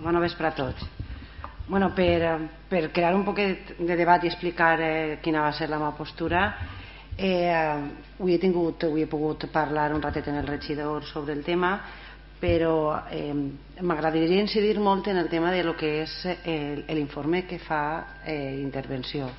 Bona vespre a tots. Bueno, per crear un poquet de debat i explicar quina va ser la meva postura, avui he pogut parlar un ratet en el regidor sobre el tema, però m'agradaria incidir molt en el tema de lo que és l'informe que fa intervenció,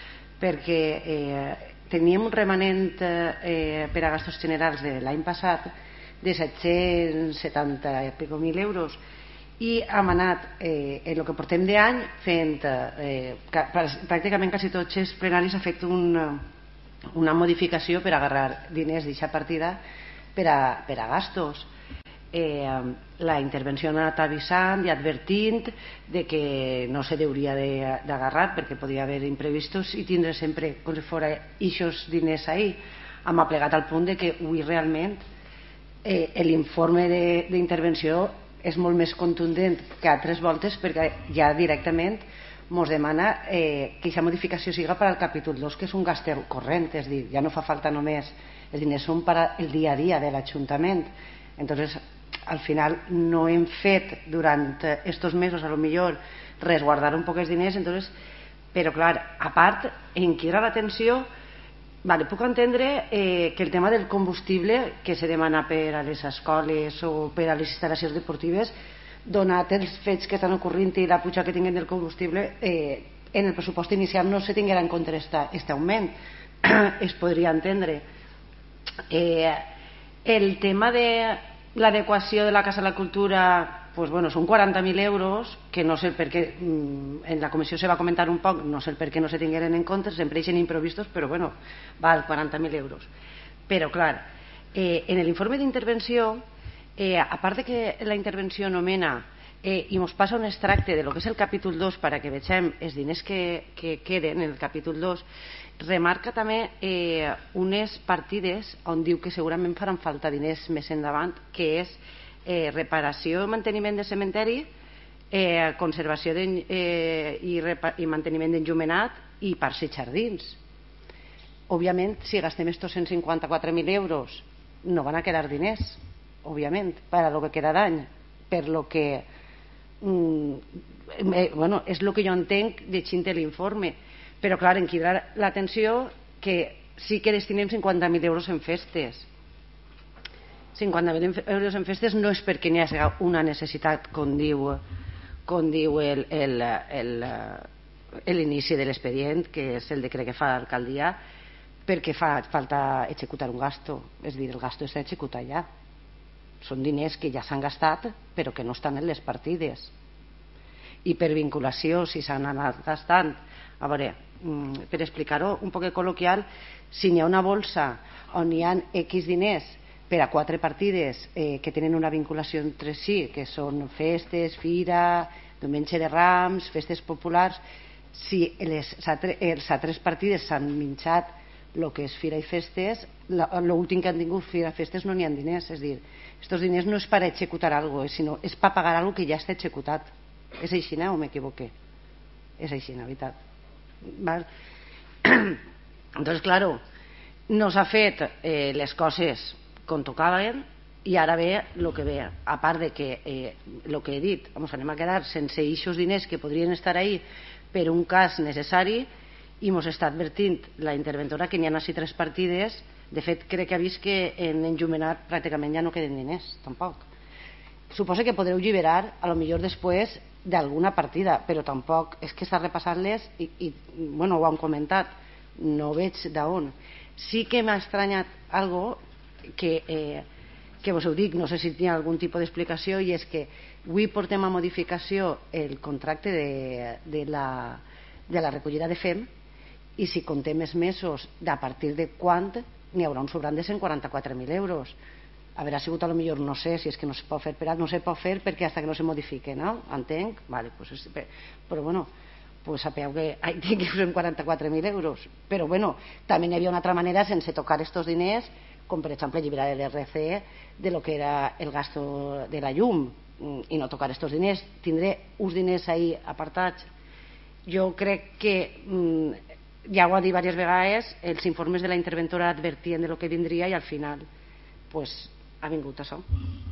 perquè teníem un remanent per a gastos generals de l'any passat de 770 i pico mil euros, i hem anat en el que portem d'any fent pràcticament quasi tots els plenaris ha fet una modificació per agarrar diners d'aquesta partida per a gastos. La intervenció ha anat avisant i advertint de que no se hauria d'agarrar perquè podia haver imprevistos i tindre sempre com si fos aquests diners ahí. Hem aplegat al punt de que avui realment l'informe d'intervenció és molt més contundent que altres voltes, perquè ja directament ens demana que aquesta modificació siga per al capítol 2, que és un gast corrent, és a dir, ja no fa falta només, els diners són per al dia a dia de l'Ajuntament. Entonces, al final no hem fet durant estos mesos a lo millor resguardar un poc els diners, entonces, però clar, a part, en crida l'atenció. Vale, puc entendre que el tema del combustible que se demana per a les escoles o per a les instal·lacions deportives, donat els fets que estan ocorrint i la puja que tinguin del combustible, en el pressupost inicial no se tinguera en compte aquest augment. Es podria entendre. El tema de l'adequació de la Casa de la Cultura, pues bueno, són 40.000 euros, que no sé per què, en la comissió se va comentar un poc, no sé per què no se tingueren en compte, sempre eixen improvistos, però bueno, val 40.000 euros. Però clar, en l'informe d'intervenció, a part de que la intervenció nomena i ens passa un extracte de lo que és el capítol 2 perquè vegem els diners que queden en el capítol 2, remarca també unes partides on diu que segurament faran falta diners més endavant, que és reparació i manteniment de cementeri, conservació i manteniment d'enllumenat i parcs i jardins. Òbviament, si gastem estos 154.000 euros no van a quedar diners, òbviament, per a lo que queda d'any, per lo que bueno, és el que jo entenc llegint l'informe. Però clar, em crida l'atenció que sí que destinem 50.000 euros en festes. 50.000 euros en festes no és perquè n'hi hagi una necessitat, com diu l'inici de l'expedient, que és el decret que fa l'alcaldia, perquè fa falta executar un gasto, és dir, el gasto està executat ja. Són diners que ja s'han gastat però que no estan en les partides. I per vinculació, si s'han anat gastant, a veure, per explicar-ho un poc col·loquial, si n'hi ha una bolsa on hi ha X diners per a 4 partides que tenen una vinculació entre si, que són festes, fira, diumenge de Rams, festes populars, si les altres partides s'han minxat el que és fira i festes, l'últim que han tingut fira i festes no n'hi ha diners. És a dir, aquests diners no és per executar alguna cosa, sinó és per pagar alguna cosa que ja està executat. És així, o m'equivoqué? És així, la veritat. Val? Entonces, claro, no s'ha fet les coses com tocaven i ara ve el que ve. A part de que el que he dit, anem a quedar sense aquests diners que podrien estar ahí per un cas necessari, i ens està advertint la interventora que n'hi ha així 3 partides. De fet, crec que ha vist que en enllumenat pràcticament ja no queden diners, tampoc. Suposo que podreu alliberar a lo millor després d'alguna partida, però tampoc és que està repassant-les i bueno, ho han comentat, no veig d'on. Sí que m'ha estranyat algo que vos ho dic, no sé si hi ha algun tipus d'explicació, i és que avui portem a modificació el contracte de la recollida de FEM, i si comptem els mesos a partir de quan n'hi haurà un sobrant de 144.000 euros. Haurà sigut a lo millor, no sé si és que no se pot fer, però no se pot fer perquè fins que no se modifique, no? Entenc? Vale, pues, però bueno, pues sapeu que tinguem 44.000 euros. Però bueno, també hi havia una altra manera sense tocar estos diners, com per exemple alliberar l'RC de lo que era el gasto de la llum i no tocar estos diners, tindré uns diners ahí apartats. Jo crec que ja ho ha dit diverses vegades, els informes de la interventora advertien de lo que vindria i al final pues ha vingut això.